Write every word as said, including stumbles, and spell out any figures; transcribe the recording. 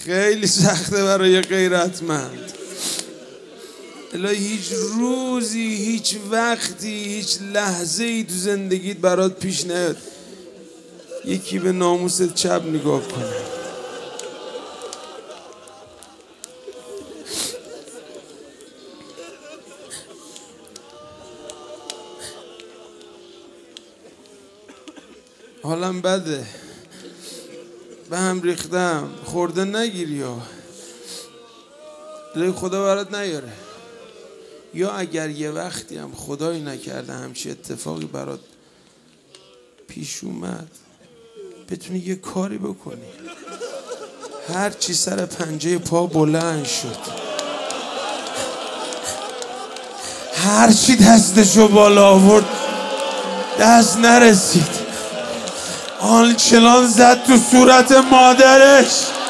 خیلی سخته برای غیرتمند. الهی هیچ روزی، هیچ وقتی، هیچ لحظه ای تو زندگیت برات پیش نیاد یکی به ناموست چپ نگاه کنه. حالم بده، به هم ریختم، خورده نگیری یا الهی خدا برات نیاره. یا اگر یه وقتی هم خدایی نکرده همچی اتفاقی برات پیش اومد بتونی یه کاری بکنی. هر چی سر پنجه پا بلند شد، هر چی دستشو بالا آورد دست نرسید، آنچنان زد تو صورت مادرش